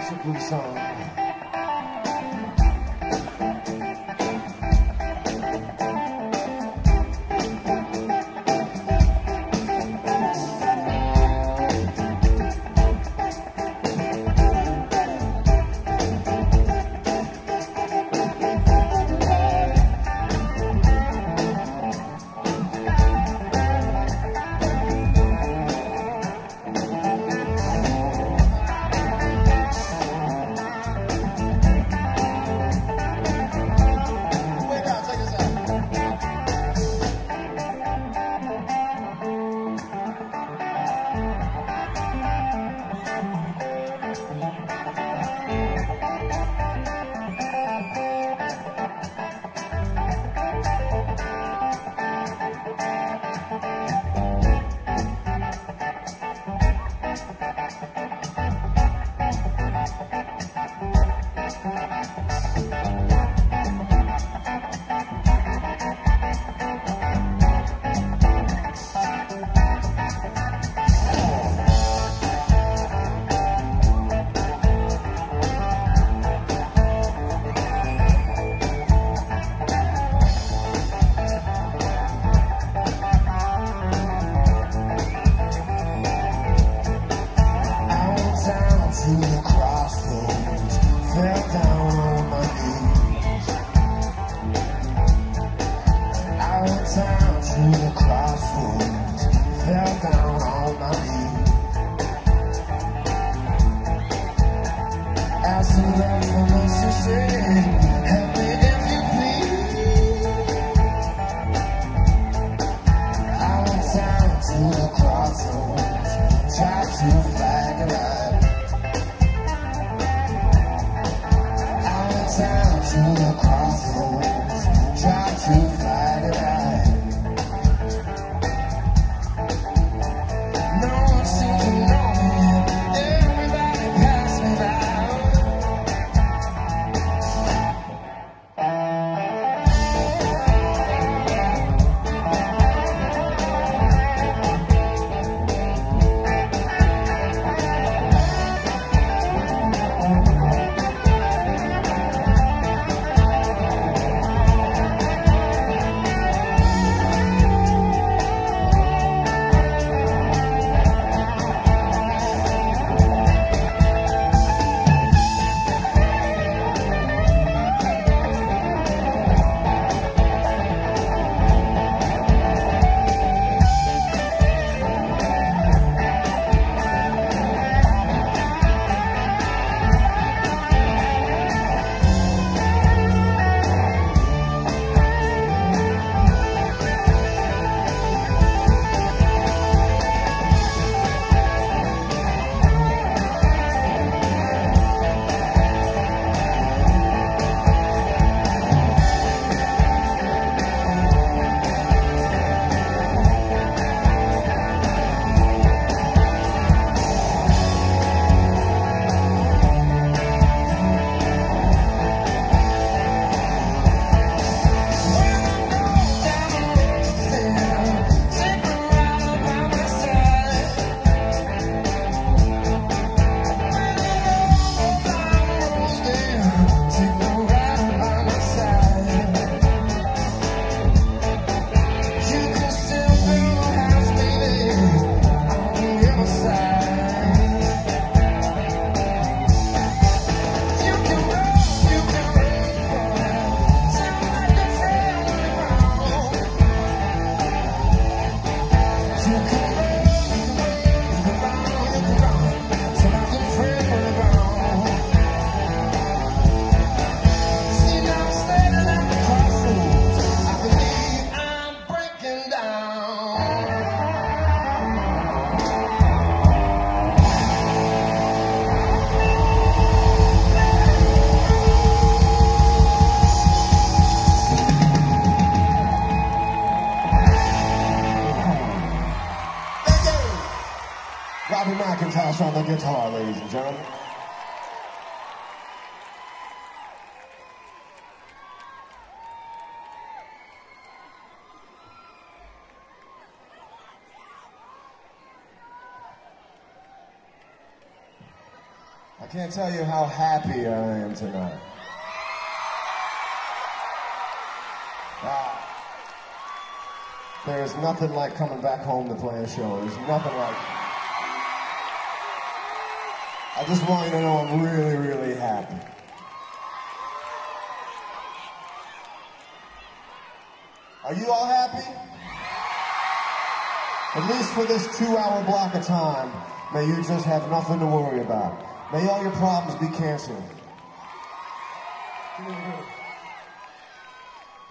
It's a blue song. Robbie McIntosh on the guitar, ladies and gentlemen. I can't tell you how happy I am tonight. There's nothing like coming back home to play a show. There's nothing like... I just want you to know I'm really, really happy. Are you all happy? At least for this 2-hour block of time, may you just have nothing to worry about. May all your problems be canceled.